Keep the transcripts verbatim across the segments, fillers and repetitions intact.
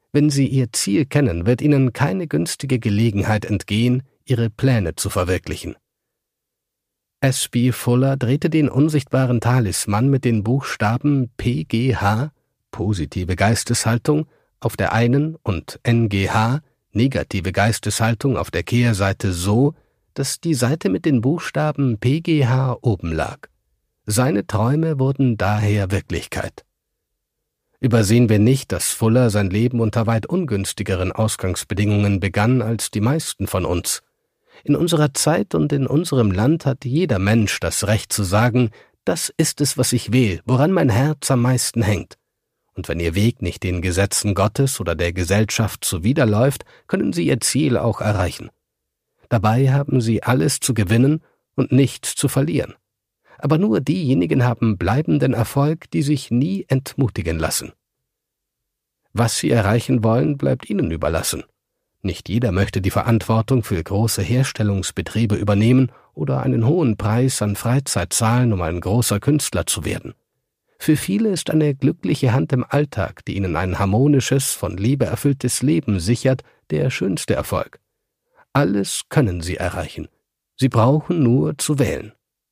Wenn Sie Ihr Ziel kennen, wird Ihnen keine günstige Gelegenheit entgehen, Ihre Pläne zu verwirklichen. S B Fuller drehte den unsichtbaren Talisman mit den Buchstaben P G H, positive Geisteshaltung, auf der einen und N G H, negative Geisteshaltung, auf der Kehrseite so, dass die Seite mit den Buchstaben P G H oben lag. Seine Träume wurden daher Wirklichkeit. Übersehen wir nicht, dass Fuller sein Leben unter weit ungünstigeren Ausgangsbedingungen begann als die meisten von uns. In unserer Zeit und in unserem Land hat jeder Mensch das Recht zu sagen, das ist es, was ich will, woran mein Herz am meisten hängt. Und wenn Ihr Weg nicht den Gesetzen Gottes oder der Gesellschaft zuwiderläuft, können Sie Ihr Ziel auch erreichen. Dabei haben Sie alles zu gewinnen und nichts zu verlieren. Aber nur diejenigen haben bleibenden Erfolg, die sich nie entmutigen lassen. Was Sie erreichen wollen, bleibt Ihnen überlassen. Nicht jeder möchte die Verantwortung für große Herstellungsbetriebe übernehmen oder einen hohen Preis an Freizeit zahlen, um ein großer Künstler zu werden. Für viele ist eine glückliche Hand im Alltag, die ihnen ein harmonisches, von Liebe erfülltes Leben sichert, der schönste Erfolg. Alles können sie erreichen. Sie brauchen nur zu wählen.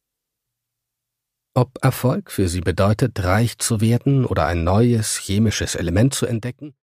Ob Erfolg für sie bedeutet, reich zu werden oder ein neues chemisches Element zu entdecken,